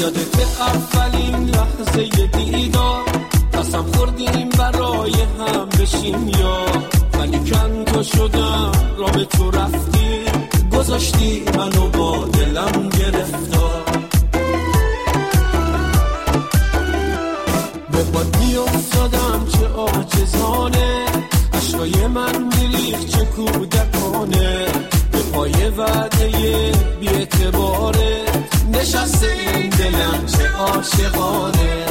یادت اولین لحظه دیدار قسم خوردیم برای هم بشیم یا ولیکن تو شدم راه تو رفتی گذاشتی منو با دلم گرفتار به باد میافتادم چه عاجزانه عشقای من میریخت چه کودکانه به پای وعده بی اعتباره نشسته این دلم چه عاشقانه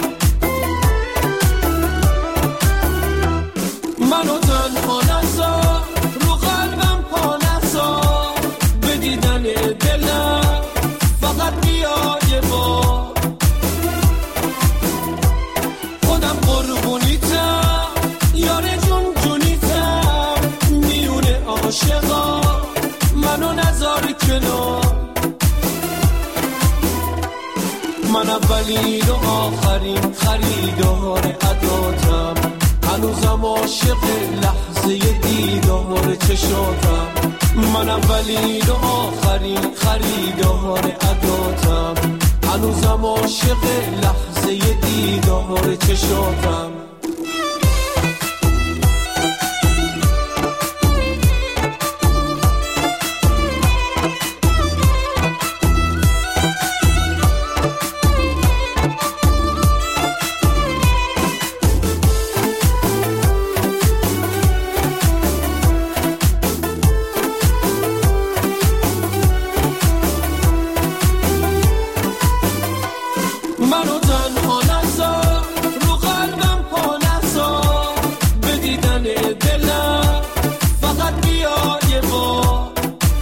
منو تنها نذار رو قلبم پا نذار به دیدن دلم فقط بیا یه بار خودم قربونیتم یاره جون جونیتم میونه عاشقا منو نذار کنار من اولین و آخرین خریدار عداتم هنوزم عاشق لحظه دیدار چشاتم من اولین و آخرین خریدار عداتم هنوزم عاشق لحظه دیدار چشاتم منو تنها نذار رو قلبم پا نذار به دیدن دلم فقط بیا یه بار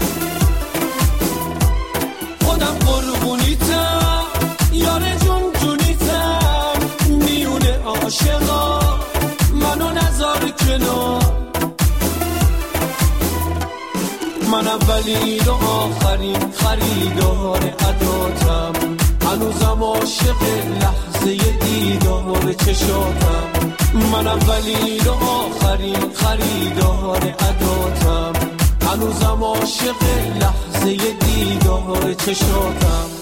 خودم قربونیتم یاره جون جونیتم میونه عاشقا منو نذار کنار من اولین و آخرین خریدار عداتم هنوزم عاشق لحظه دیدار چشاتم من اولین و آخرین خریدار عداتم هنوزم عاشق لحظه دیدار چشاتم